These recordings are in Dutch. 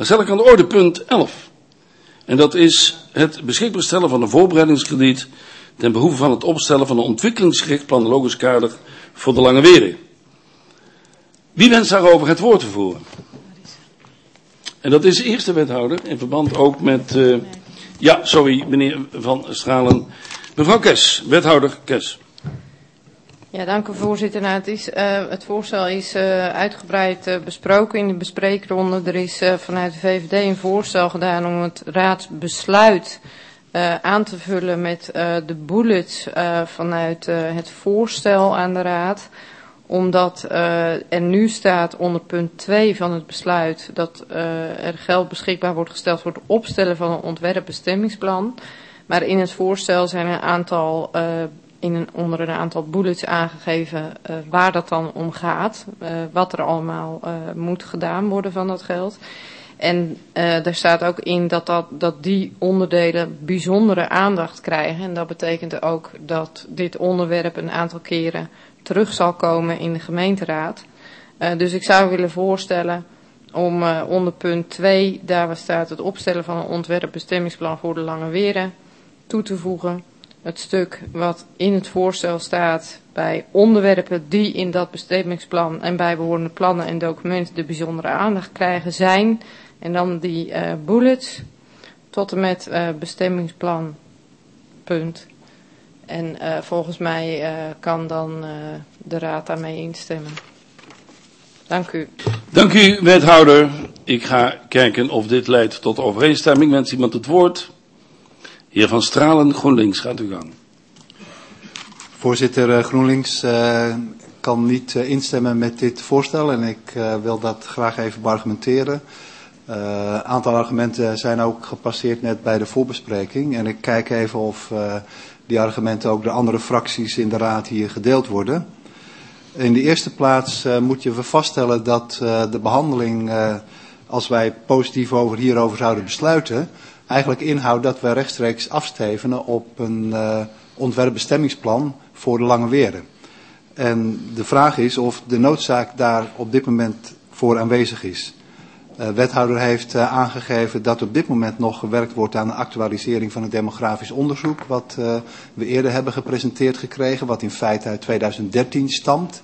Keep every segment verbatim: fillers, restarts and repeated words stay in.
Dan stel ik aan de orde punt elf. En dat is het beschikbaar stellen van een voorbereidingskrediet ten behoeve van het opstellen van een ontwikkelingsgericht planologisch kader voor de Lange Weren. Wie wenst daarover het woord te voeren? En dat is de eerste wethouder in verband ook met... Uh, ja, sorry, meneer Van Stralen. Mevrouw Kes, wethouder Kes. Ja, dank u voorzitter. Nou, het, is, uh, het voorstel is uh, uitgebreid uh, besproken in de bespreekronde. Er is uh, vanuit de V V D een voorstel gedaan om het raadsbesluit uh, aan te vullen met uh, de bullets uh, vanuit uh, het voorstel aan de raad. Omdat uh, er nu staat onder punt twee van het besluit dat uh, er geld beschikbaar wordt gesteld voor het opstellen van een ontwerpbestemmingsplan. Maar in het voorstel zijn een aantal... Uh, in een, onder een aantal bullets aangegeven uh, waar dat dan om gaat. Uh, wat er allemaal uh, moet gedaan worden van dat geld. En uh, er staat ook in dat, dat, dat die onderdelen bijzondere aandacht krijgen. En dat betekent ook dat dit onderwerp een aantal keren terug zal komen in de gemeenteraad. Uh, dus ik zou willen voorstellen om uh, onder punt twee, daar waar staat het opstellen van een ontwerpbestemmingsplan voor de Lange Weren, toe te voegen. Het stuk wat in het voorstel staat bij onderwerpen die in dat bestemmingsplan en bijbehorende plannen en documenten de bijzondere aandacht krijgen zijn. En dan die uh, bullets tot en met uh, bestemmingsplan, punt. En uh, volgens mij uh, kan dan uh, de raad daarmee instemmen. Dank u. Dank u, wethouder. Ik ga kijken of dit leidt tot overeenstemming. Wens iemand het woord? Heer Van Stralen, GroenLinks, gaat u gang. Voorzitter, GroenLinks uh, kan niet uh, instemmen met dit voorstel en ik uh, wil dat graag even beargumenteren. Een uh, aantal argumenten zijn ook gepasseerd net bij de voorbespreking en ik kijk even of uh, die argumenten ook door andere fracties in de raad hier gedeeld worden. In de eerste plaats uh, moet je vaststellen dat uh, de behandeling, uh, als wij positief over hierover zouden besluiten, eigenlijk inhoudt dat we rechtstreeks afstevenen op een uh, ontwerpbestemmingsplan voor de Lange Weren. En de vraag is of de noodzaak daar op dit moment voor aanwezig is. De uh, wethouder heeft uh, aangegeven dat op dit moment nog gewerkt wordt aan de actualisering van het demografisch onderzoek, wat uh, we eerder hebben gepresenteerd gekregen, wat in feite uit tweeduizend dertien stamt.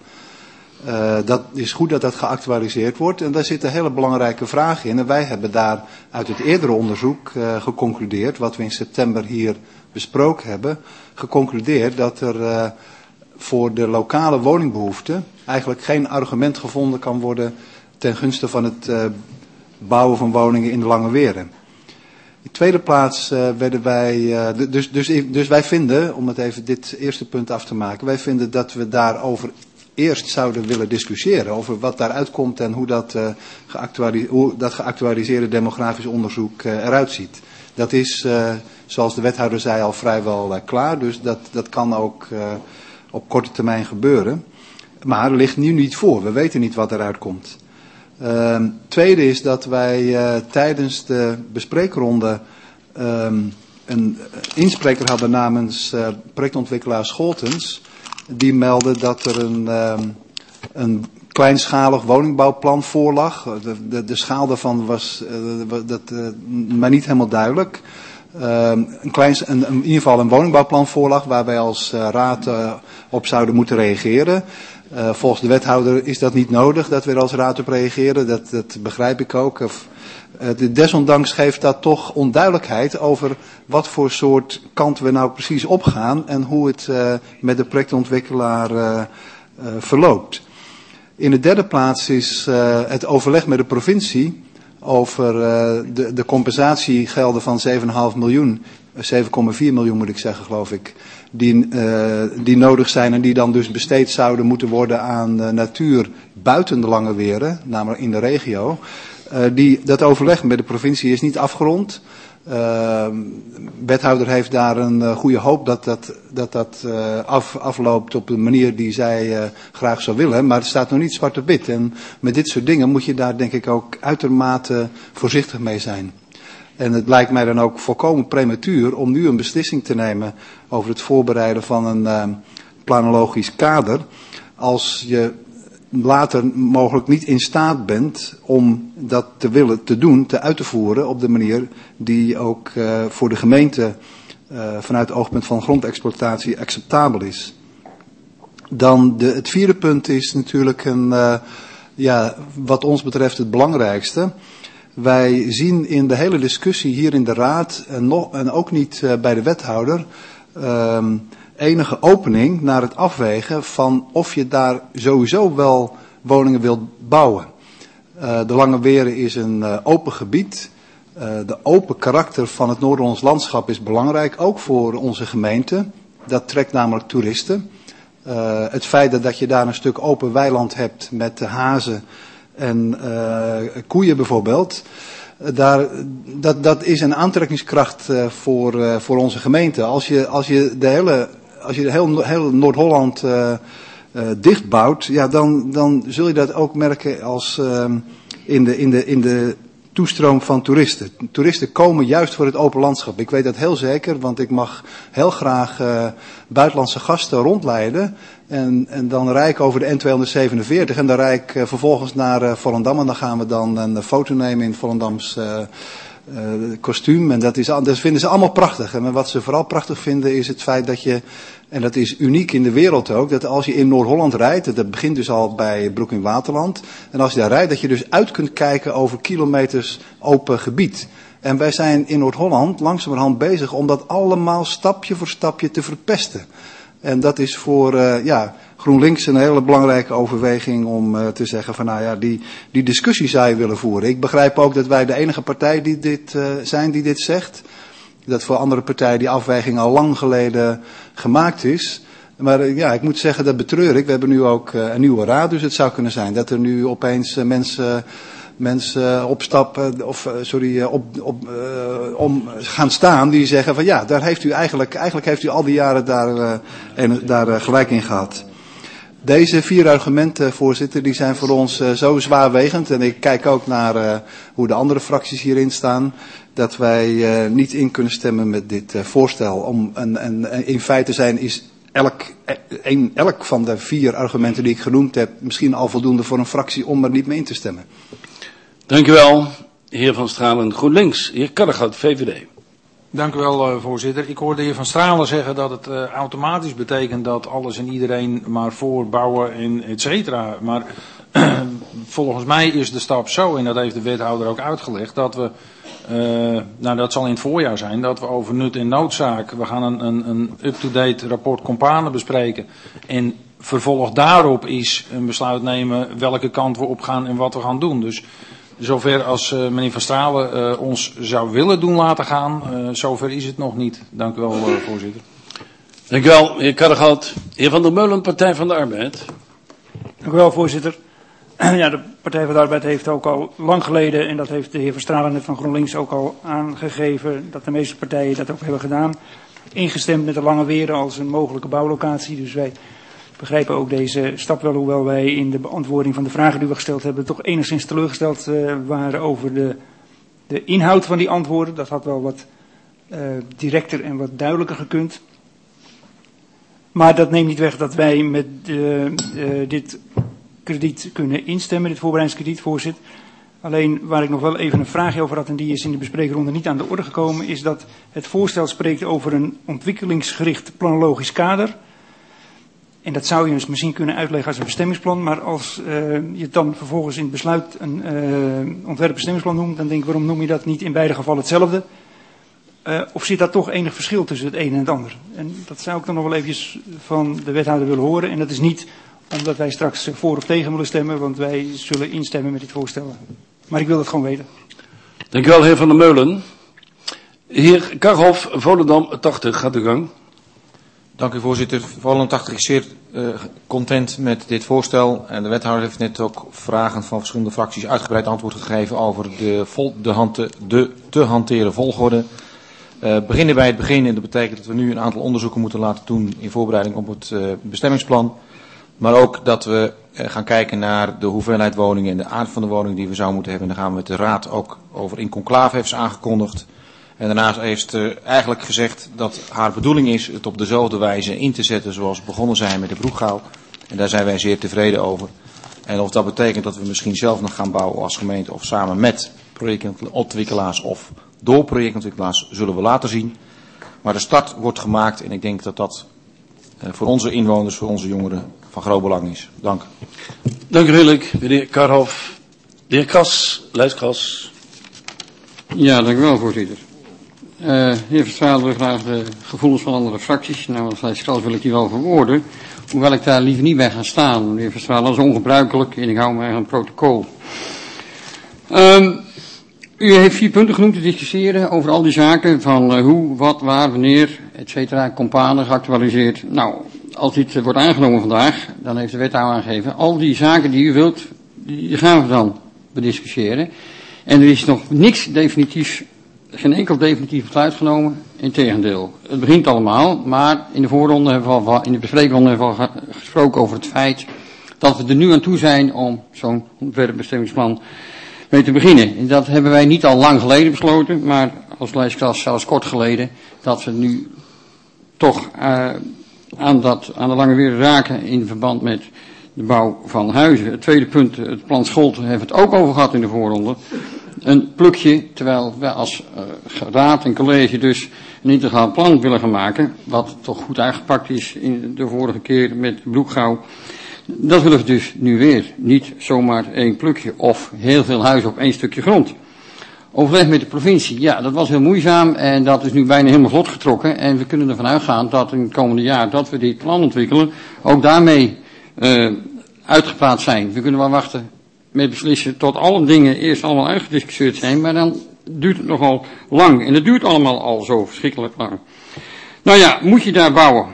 Uh, dat is goed dat dat geactualiseerd wordt en daar zit een hele belangrijke vraag in. En wij hebben daar uit het eerdere onderzoek uh, geconcludeerd, wat we in september hier besproken hebben, geconcludeerd dat er uh, voor de lokale woningbehoeften eigenlijk geen argument gevonden kan worden ten gunste van het uh, bouwen van woningen in de Lange Weren. In de tweede plaats uh, werden wij, uh, dus, dus, dus wij vinden, om het even dit eerste punt af te maken, wij vinden dat we daarover eerst zouden willen discussiëren over wat daaruit komt en hoe dat, uh, geactualiseerde, hoe dat geactualiseerde demografisch onderzoek uh, eruit ziet. Dat is, uh, zoals de wethouder zei, al vrijwel uh, klaar, dus dat, dat kan ook uh, op korte termijn gebeuren. Maar er ligt nu niet voor, we weten niet wat eruit komt. Uh, tweede is dat wij uh, tijdens de bespreekronde um, een inspreker hadden namens uh, projectontwikkelaar Scholtens. Die meldde dat er een, um, een kleinschalig woningbouwplan voorlag. De, de, de schaal daarvan was uh, dat, uh, maar niet helemaal duidelijk. Uh, een kleins, een, in ieder geval een woningbouwplan voorlag waar wij als uh, raad uh, op zouden moeten reageren. Uh, volgens de wethouder is dat niet nodig dat we er als raad op reageren. Dat, dat begrijp ik ook. Of, uh, desondanks geeft dat toch onduidelijkheid over wat voor soort kant we nou precies opgaan en hoe het uh, met de projectontwikkelaar uh, uh, verloopt. In de derde plaats is uh, het overleg met de provincie over uh, de, de compensatiegelden van zeven komma vijf miljoen, zeven komma vier miljoen moet ik zeggen geloof ik, die, uh, die nodig zijn en die dan dus besteed zouden moeten worden aan uh, natuur buiten de Lange Weren, namelijk in de regio. Uh, die, dat overleg met de provincie is niet afgerond. Uh, wethouder heeft daar een uh, goede hoop dat dat, dat, dat uh, af, afloopt op een manier die zij uh, graag zou willen. Maar het staat nog niet zwart op wit. En met dit soort dingen moet je daar denk ik ook uitermate voorzichtig mee zijn. En het lijkt mij dan ook volkomen prematuur om nu een beslissing te nemen over het voorbereiden van een uh, planologisch kader. Als je later mogelijk niet in staat bent om dat te willen te doen, te uit te voeren op de manier die ook uh, voor de gemeente uh, vanuit het oogpunt van grondexploitatie acceptabel is. Dan de, het vierde punt is natuurlijk een, uh, ja, wat ons betreft het belangrijkste. Wij zien in de hele discussie hier in de Raad en, nog, en ook niet uh, bij de wethouder uh, enige opening naar het afwegen van of je daar sowieso wel woningen wilt bouwen. Uh, de Lange Weren is een uh, open gebied. Uh, de open karakter van het Noord-Hollands landschap is belangrijk, ook voor onze gemeente. Dat trekt namelijk toeristen. Uh, het feit dat je daar een stuk open weiland hebt met hazen en uh, koeien bijvoorbeeld, uh, daar, dat, dat is een aantrekkingskracht uh, voor, uh, voor onze gemeente. Als je, als je de hele, als je de heel, heel Noord-Holland uh, uh, dichtbouwt, ja, dan, dan zul je dat ook merken als uh, in de, in de, in de toestroom van toeristen. Toeristen komen juist voor het open landschap. Ik weet dat heel zeker, want ik mag heel graag uh, buitenlandse gasten rondleiden. En, en dan rijd ik over de N tweehonderdzevenenveertig en dan rijd ik uh, vervolgens naar uh, Volendam. En dan gaan we dan een foto nemen in Volendams uh, uh, kostuum. En dat, is, dat vinden ze allemaal prachtig. En wat ze vooral prachtig vinden is het feit dat je, en dat is uniek in de wereld ook, dat als je in Noord-Holland rijdt, dat begint dus al bij Broek in Waterland. En als je daar rijdt, dat je dus uit kunt kijken over kilometers open gebied. En wij zijn in Noord-Holland langzamerhand bezig om dat allemaal stapje voor stapje te verpesten. En dat is voor uh, ja, GroenLinks een hele belangrijke overweging om uh, te zeggen van nou ja, die, die discussie zou je willen voeren. Ik begrijp ook dat wij de enige partij die dit uh, zijn die dit zegt. Dat voor andere partijen die afweging al lang geleden gemaakt is. Maar uh, ja, ik moet zeggen, dat betreur ik. We hebben nu ook uh, een nieuwe raad, dus het zou kunnen zijn dat er nu opeens uh, mensen... mensen opstappen, of sorry, op, op, uh, om gaan staan die zeggen van ja, daar heeft u eigenlijk, eigenlijk heeft u al die jaren daar, uh, en, daar uh, gelijk in gehad. Deze vier argumenten, voorzitter, die zijn voor ons uh, zo zwaarwegend en ik kijk ook naar uh, hoe de andere fracties hierin staan, dat wij uh, niet in kunnen stemmen met dit uh, voorstel. Om, en, en in feite zijn is elk, een, elk van de vier argumenten die ik genoemd heb misschien al voldoende voor een fractie om er niet mee in te stemmen. Dank u wel, heer Van Stralen, GroenLinks. Heer Kaddegout, V V D. Dank u wel, uh, voorzitter. Ik hoorde de heer Van Stralen zeggen dat het uh, automatisch betekent dat alles en iedereen maar voor bouwen en et cetera. Maar uh, volgens mij is de stap zo, en dat heeft de wethouder ook uitgelegd, dat we, uh, nou dat zal in het voorjaar zijn, dat we over nut en noodzaak, we gaan een, een, een up-to-date rapport Companen bespreken. En vervolg daarop is een besluit nemen welke kant we op gaan en wat we gaan doen. Dus zover als uh, meneer Van Stralen uh, ons zou willen doen laten gaan, uh, zover is het nog niet. Dank u wel, uh, voorzitter. Dank u wel, heer Kaddegout. Heer Van der Meulen, Partij van de Arbeid. Dank u wel, voorzitter. Ja, de Partij van de Arbeid heeft ook al lang geleden, en dat heeft de heer Van Stralen net van GroenLinks ook al aangegeven, dat de meeste partijen dat ook hebben gedaan, ingestemd met de Lange Weren als een mogelijke bouwlocatie. Dus wij begrijpen ook deze stap wel, hoewel wij in de beantwoording van de vragen die we gesteld hebben toch enigszins teleurgesteld uh, waren over de, de inhoud van die antwoorden. Dat had wel wat uh, directer en wat duidelijker gekund. Maar dat neemt niet weg dat wij met uh, uh, dit krediet kunnen instemmen, dit voorbereidingskrediet, voorzitter. Alleen waar ik nog wel even een vraagje over had, en die is in de bespreekronde niet aan de orde gekomen, is dat het voorstel spreekt over een ontwikkelingsgericht planologisch kader. En dat zou je dus misschien kunnen uitleggen als een bestemmingsplan, maar als uh, je het dan vervolgens in het besluit een uh, ontwerpbestemmingsplan noemt, dan denk ik, waarom noem je dat niet in beide gevallen hetzelfde? Uh, of zit daar toch enig verschil tussen het een en het ander? En dat zou ik dan nog wel eventjes van de wethouder willen horen. En dat is niet omdat wij straks voor of tegen willen stemmen, want wij zullen instemmen met dit voorstel. Maar ik wil het gewoon weten. Dank u wel, heer Van der Meulen. Heer Karhoff, Volendam tachtig, gaat de gang. Dank u, voorzitter. Volendam tachtig is zeer uh, content met dit voorstel. En de wethouder heeft net ook vragen van verschillende fracties uitgebreid antwoord gegeven over de, vol, de, hante, de te hanteren volgorde. Uh, beginnen bij het begin, en dat betekent dat we nu een aantal onderzoeken moeten laten doen in voorbereiding op het uh, bestemmingsplan. Maar ook dat we uh, gaan kijken naar de hoeveelheid woningen en de aard van de woningen die we zouden moeten hebben. En daar gaan we met de raad ook over in conclave heeft ze aangekondigd. En daarnaast heeft ze uh, eigenlijk gezegd dat haar bedoeling is het op dezelfde wijze in te zetten zoals we begonnen zijn met de Broekgouw. En daar zijn wij zeer tevreden over. En of dat betekent dat we misschien zelf nog gaan bouwen als gemeente of samen met projectontwikkelaars of door projectontwikkelaars, zullen we later zien. Maar de start wordt gemaakt en ik denk dat dat uh, voor onze inwoners, voor onze jongeren van groot belang is. Dank. Dank u hartelijk, meneer Karhoff. De heer Kras, Lijstkras. Ja, dank u wel, voorzitter. Uh, heer Verstraalen wil graag de gevoelens van andere fracties. Nou, als Lijstkras wil ik die wel verwoorden. Hoewel ik daar liever niet bij ga staan. De heer Verstraalen, dat is ongebruikelijk en ik hou me aan het protocol. Um, u heeft vier punten genoemd te discussiëren over al die zaken van uh, hoe, wat, waar, wanneer, et cetera, companen geactualiseerd. Nou, als dit uh, wordt aangenomen vandaag, dan heeft de wethouder aangegeven, al die zaken die u wilt, die gaan we dan bediscussiëren. En er is nog niks definitiefs, geen enkel definitief besluit genomen, integendeel. Het begint allemaal, maar in de voorronde hebben we al, in de bespreekronde hebben we al gesproken over het feit dat we er nu aan toe zijn om zo'n ontwerpbestemmingsplan mee te beginnen. En dat hebben wij niet al lang geleden besloten, maar als Lijstkras zelfs kort geleden, dat we nu toch uh, aan, dat, aan de Lange Weer raken in verband met de bouw van huizen. Het tweede punt, het plan Scholten, hebben we het ook over gehad in de voorronde. Een plukje, terwijl wij als uh, raad en college dus een integraal plan willen gaan maken, wat toch goed aangepakt is in de vorige keer met Broekgouw. Dat willen we dus nu weer. Niet zomaar één plukje of heel veel huizen op één stukje grond. Overleg met de provincie, ja, dat was heel moeizaam en dat is nu bijna helemaal vlot getrokken. En we kunnen ervan uitgaan dat in het komende jaar dat we dit plan ontwikkelen, ook daarmee uh, uitgepraat zijn. We kunnen wel wachten met beslissen tot alle dingen eerst allemaal uitgediscussieerd zijn, maar dan duurt het nogal lang. En het duurt allemaal al zo verschrikkelijk lang. Nou ja, moet je daar bouwen?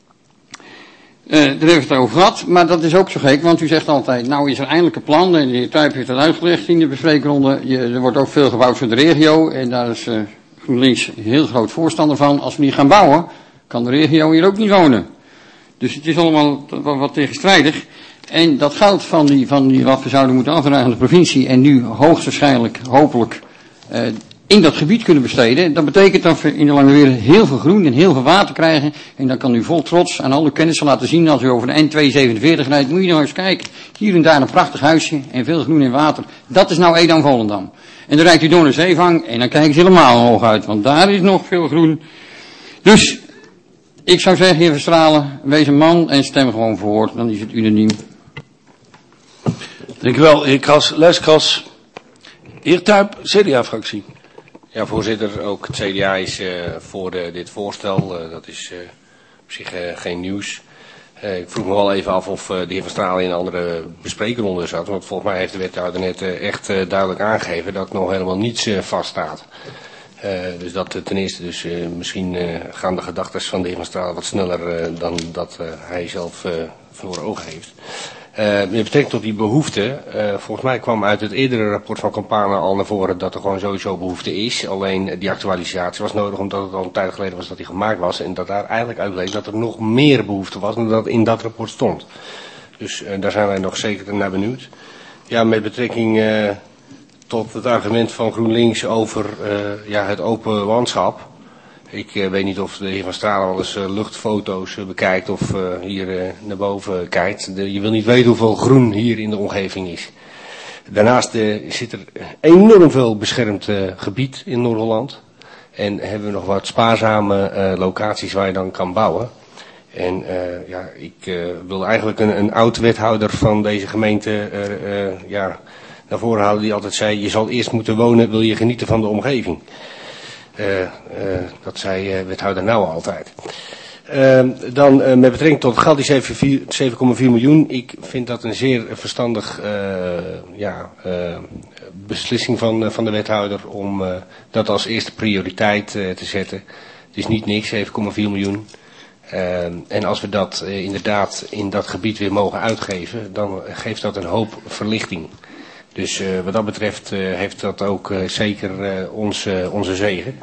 Uh, daar hebben we het over gehad, maar dat is ook zo gek, want u zegt altijd, nou is er eindelijk een plan, en de heer Tuyp heeft dat uitgelegd in de bespreekronde, je, er wordt ook veel gebouwd voor de regio, en daar is uh, GroenLinks een heel groot voorstander van. Als we niet gaan bouwen, kan de regio hier ook niet wonen. Dus het is allemaal wat, wat tegenstrijdig. En dat geld van die, van die wat we zouden moeten afdragen aan de provincie, en nu hoogstwaarschijnlijk, hopelijk, uh, in dat gebied kunnen besteden. Dat betekent dat we in de Lange Weer heel veel groen en heel veel water krijgen. En dan kan u vol trots aan alle kennissen laten zien, als u over de N tweehonderdzevenenveertig rijdt, moet je nou eens kijken. Hier en daar een prachtig huisje en veel groen en water. Dat is nou Edam-Volendam. En dan rijdt u door naar Zeevang en dan kijken ze helemaal omhoog uit, want daar is nog veel groen. Dus, ik zou zeggen, heer Verstraalen, wees een man en stem gewoon voor, dan is het unaniem. Dank u wel, heer Kras, Lijstkras. Heer Tuyp, C D A-fractie. Ja, voorzitter, ook het C D A is uh, voor uh, dit voorstel. Uh, dat is uh, op zich uh, geen nieuws. Uh, ik vroeg me wel even af of uh, de heer Van Stralen in een andere bespreekronde zat. Want volgens mij heeft de wethouder net uh, echt uh, duidelijk aangegeven dat nog helemaal niets uh, vaststaat. Uh, dus dat uh, ten eerste, dus uh, misschien uh, gaan de gedachten van de heer Van Stralen wat sneller uh, dan dat uh, hij zelf uh, voor ogen heeft. Uh, met betrekking tot die behoefte, uh, volgens mij kwam uit het eerdere rapport van Campana al naar voren dat er gewoon sowieso behoefte is. Alleen uh, die actualisatie was nodig omdat het al een tijd geleden was dat die gemaakt was. En dat daar eigenlijk uit bleek dat er nog meer behoefte was dan dat in dat rapport stond. Dus uh, daar zijn wij nog zeker naar benieuwd. Ja, met betrekking uh, tot het argument van GroenLinks over uh, ja, het open landschap. Ik uh, weet niet of de heer Van Stralen wel eens uh, luchtfoto's uh, bekijkt of uh, hier uh, naar boven kijkt. De, je wil niet weten hoeveel groen hier in de omgeving is. Daarnaast uh, zit er enorm veel beschermd uh, gebied in Noord-Holland. En hebben we nog wat spaarzame uh, locaties waar je dan kan bouwen. En uh, ja, ik uh, wil eigenlijk een, een oud wethouder van deze gemeente uh, uh, ja, naar voren halen die altijd zei, je zal eerst moeten wonen, wil je genieten van de omgeving. Uh, uh, dat zei uh, wethouder Nou altijd. Uh, dan uh, met betrekking tot het geld, die zeven komma vier miljoen. Ik vind dat een zeer verstandig uh, ja, uh, beslissing van, uh, van de wethouder om uh, dat als eerste prioriteit uh, te zetten. Het is niet niks, zeven komma vier miljoen. Uh, en als we dat uh, inderdaad in dat gebied weer mogen uitgeven, dan geeft dat een hoop verlichting. Dus uh, wat dat betreft uh, heeft dat ook uh, zeker uh, ons, uh, onze zegen.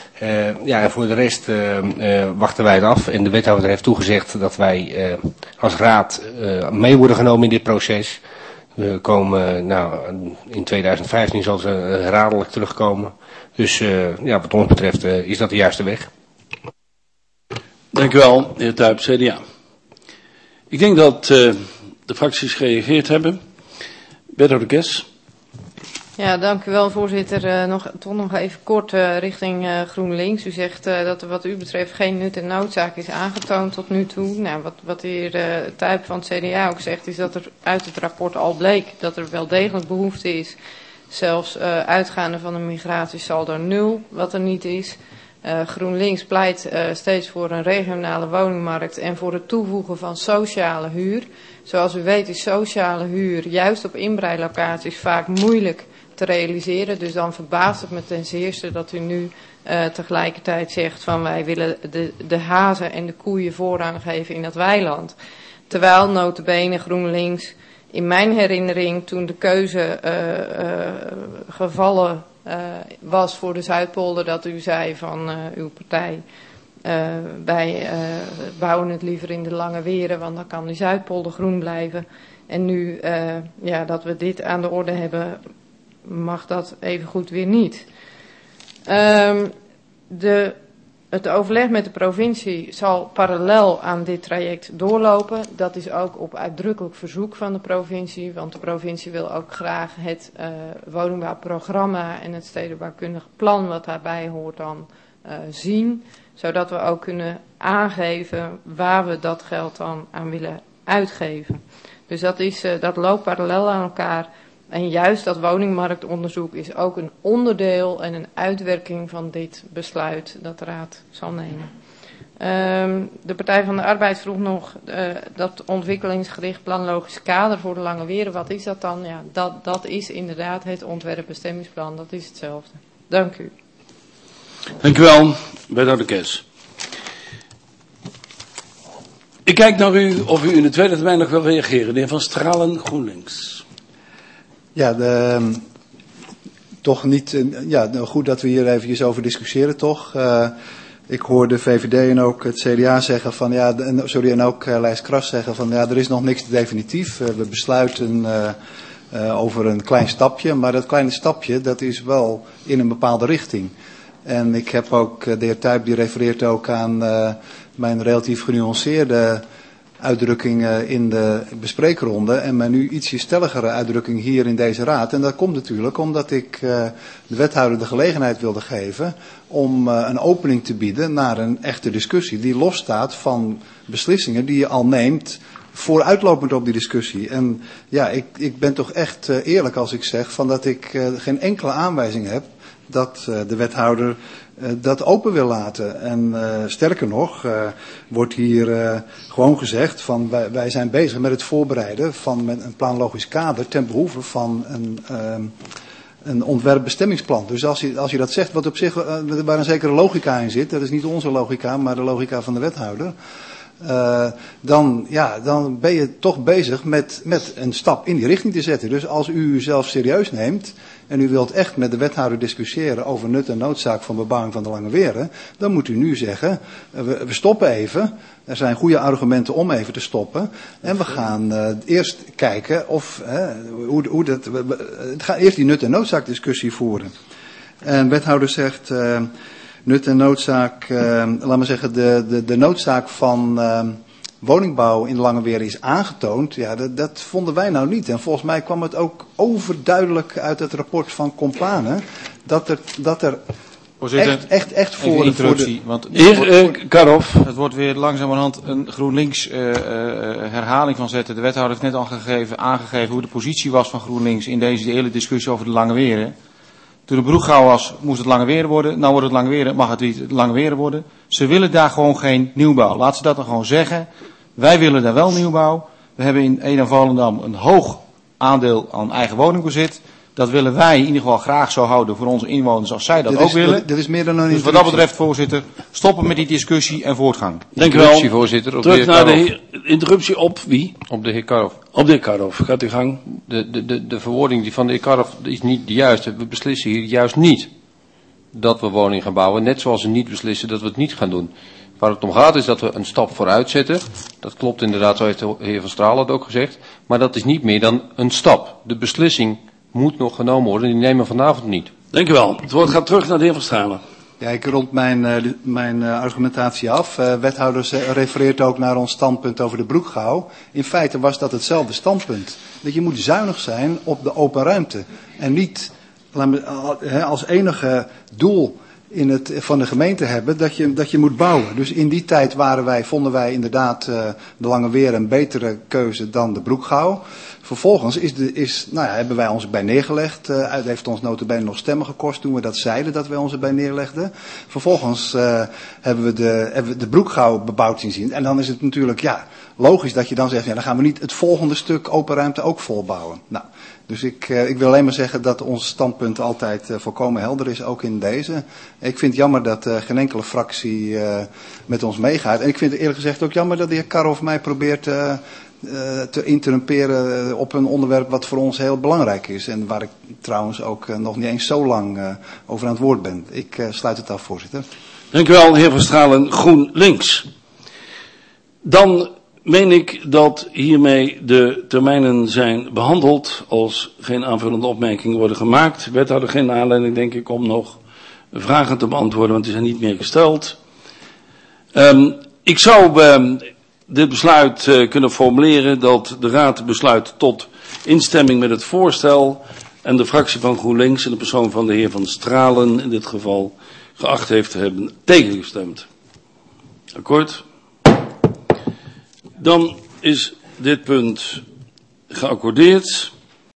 Uh, ja, en voor de rest uh, uh, wachten wij het af. En de wethouder heeft toegezegd dat wij uh, als raad uh, mee worden genomen in dit proces. We komen, uh, nou, in tweeduizend vijftien zal ze uh, herhaaldelijk terugkomen. Dus uh, ja, wat ons betreft uh, is dat de juiste weg. Dank u wel, heer Tuyp, C D A. Ik denk dat uh, de fracties gereageerd hebben. Wethouder Kes. Ja, dank u wel, voorzitter. Uh, nog, toch nog even kort uh, richting uh, GroenLinks. U zegt uh, dat er wat u betreft geen nut en noodzaak is aangetoond tot nu toe. Nou, wat, wat de heer uh, Tuyp van het C D A ook zegt, is dat er uit het rapport al bleek dat er wel degelijk behoefte is. Zelfs uh, uitgaande van een migratiesaldo nul, wat er niet is. Uh, GroenLinks pleit uh, steeds voor een regionale woningmarkt en voor het toevoegen van sociale huur. Zoals u weet is sociale huur juist op inbreilocaties vaak moeilijk te realiseren. Dus dan verbaast het me ten zeerste dat u nu uh, tegelijkertijd zegt van wij willen de, de hazen en de koeien voorrang geven in dat weiland. Terwijl nota bene GroenLinks in mijn herinnering toen de keuze uh, uh, gevallen uh, was voor de Zuidpolder dat u zei van uh, uw partij uh, wij uh, bouwen het liever in de Lange Weren want dan kan die Zuidpolder groen blijven. En nu uh, ja, dat we dit aan de orde hebben mag dat evengoed weer niet. Um, de, het overleg met de provincie zal parallel aan dit traject doorlopen. Dat is ook op uitdrukkelijk verzoek van de provincie, want de provincie wil ook graag het uh, woningbouwprogramma en het stedenbouwkundig plan wat daarbij hoort dan uh, zien, zodat we ook kunnen aangeven waar we dat geld dan aan willen uitgeven. Dus dat, is, uh, dat loopt parallel aan elkaar. En juist dat woningmarktonderzoek is ook een onderdeel en een uitwerking van dit besluit dat de Raad zal nemen. Um, de Partij van de Arbeid vroeg nog uh, dat ontwikkelingsgericht planologisch kader voor de Lange Weren. Wat is dat dan? Ja, dat, dat is inderdaad het ontwerpbestemmingsplan. Dat is hetzelfde. Dank u. Dank u wel, wethouder Kes. Ik kijk naar u of u in de tweede termijn nog wil reageren. De heer Van Stralen, GroenLinks. Ja, de, toch niet, ja, goed dat we hier eventjes over discussiëren, toch. Uh, ik hoor de V V D en ook het C D A zeggen van, ja, de, sorry, en ook uh, Lijs Kras zeggen van, ja, er is nog niks definitief. Uh, we besluiten uh, uh, over een klein stapje, maar dat kleine stapje, dat is wel in een bepaalde richting. En ik heb ook, uh, de heer Tuyp, die refereert ook aan uh, mijn relatief genuanceerde uitdrukking in de bespreekronde en mijn nu ietsje stelligere uitdrukking hier in deze raad. En dat komt natuurlijk omdat ik uh, de wethouder de gelegenheid wilde geven om uh, een opening te bieden naar een echte discussie die losstaat van beslissingen die je al neemt vooruitlopend op die discussie. En ja, ik, ik ben toch echt uh, eerlijk als ik zeg van dat ik uh, geen enkele aanwijzing heb dat uh, de wethouder uh, dat open wil laten. En uh, sterker nog, uh, wordt hier uh, gewoon gezegd van wij, wij zijn bezig met het voorbereiden van met een planologisch kader ten behoeve van een, uh, een ontwerpbestemmingsplan. Dus als je, als je dat zegt, wat op zich uh, waar een zekere logica in zit, dat is niet onze logica, maar de logica van de wethouder. Uh, dan, ja, dan ben je toch bezig met, met een stap in die richting te zetten. Dus als u uzelf serieus neemt en u wilt echt met de wethouder discussiëren over nut en noodzaak van bebouwing van de Lange Weren, dan moet u nu zeggen, we, we stoppen even. Er zijn goede argumenten om even te stoppen. En we gaan uh, eerst kijken of, uh, hoe, hoe dat, we, we gaan eerst die nut en noodzaak discussie voeren. En wethouder zegt, uh, nut en noodzaak, uh, laat maar zeggen, de, de, de noodzaak van uh, woningbouw in de Lange Weren is aangetoond. Ja, dat, dat vonden wij nou niet. En volgens mij kwam het ook overduidelijk uit het rapport van Compane dat er, dat er echt, echt, echt voor, een interruptie, voor de... want Heer uh, Karhoff. Het wordt weer langzamerhand een GroenLinks uh, uh, herhaling van zetten. De wethouder heeft net al gegeven, aangegeven hoe de positie was van GroenLinks in deze hele discussie over de Lange Weren. Toen het Broekgouw was, moest het Lange Weren worden. Nou wordt het Lange Weren, mag het niet Lange Weren worden. Ze willen daar gewoon geen nieuwbouw. Laat ze dat dan gewoon zeggen. Wij willen daar wel nieuwbouw. We hebben in Edam-Volendam een hoog aandeel aan eigen woningbezit. Dat willen wij in ieder geval graag zo houden voor onze inwoners als zij dat dit ook is, willen. Dat, dat is meer dan een dus wat dat betreft, voorzitter, stoppen met die discussie en voortgang. Dank u wel. Voorzitter, op Terug de naar de heer, interruptie op wie? Op de heer Karhoff. Op de heer Karhoff. Gaat u gang. De, de, de, de verwoording die van de heer Karhoff is niet de juiste. We beslissen hier juist niet dat we woningen gaan bouwen. Net zoals we niet beslissen dat we het niet gaan doen. Waar het om gaat is dat we een stap vooruit zetten. Dat klopt inderdaad, zo heeft de heer Van Stralen het ook gezegd. Maar dat is niet meer dan een stap. De beslissing moet nog genomen worden en die nemen we vanavond niet. Dank u wel. Het woord gaat terug naar de heer Van Stralen. Ja, ik rond mijn, uh, mijn uh, argumentatie af. Uh, wethouder refereert ook naar ons standpunt over de Broekgouw. In feite was dat hetzelfde standpunt. Dat je moet zuinig zijn op de open ruimte. En niet als enige doel in het, van de gemeente hebben dat je, dat je moet bouwen. Dus in die tijd waren wij, vonden wij inderdaad uh, de Lange Weer een betere keuze dan de Broekgouw. Vervolgens is de, is, nou ja, hebben wij ons erbij neergelegd. Uh, het heeft ons nota bene nog stemmen gekost toen we dat zeiden dat wij ons erbij neerlegden. Vervolgens uh, hebben, we de, hebben we de Broekgouw bebouwd zien zien. En dan is het natuurlijk ja, logisch dat je dan zegt, ja, dan gaan we niet het volgende stuk open ruimte ook volbouwen. Nou, dus ik, uh, ik wil alleen maar zeggen dat ons standpunt altijd uh, volkomen helder is, ook in deze. Ik vind het jammer dat uh, geen enkele fractie uh, met ons meegaat. En ik vind het eerlijk gezegd ook jammer dat de heer Karhoff mij probeert uh, uh, te interrumperen op een onderwerp wat voor ons heel belangrijk is. En waar ik trouwens ook uh, nog niet eens zo lang uh, over aan het woord ben. Ik uh, sluit het af, voorzitter. Dank u wel, heer Van Stralen, GroenLinks. Dan meen ik dat hiermee de termijnen zijn behandeld als geen aanvullende opmerkingen worden gemaakt. Wethouder, geen aanleiding denk ik om nog vragen te beantwoorden, want die zijn niet meer gesteld. Um, ik zou um, dit besluit uh, kunnen formuleren dat de Raad besluit tot instemming met het voorstel en de fractie van GroenLinks in de persoon van de heer Van Stralen in dit geval geacht heeft te hebben tegengestemd. Akkoord? Dan is dit punt geaccordeerd.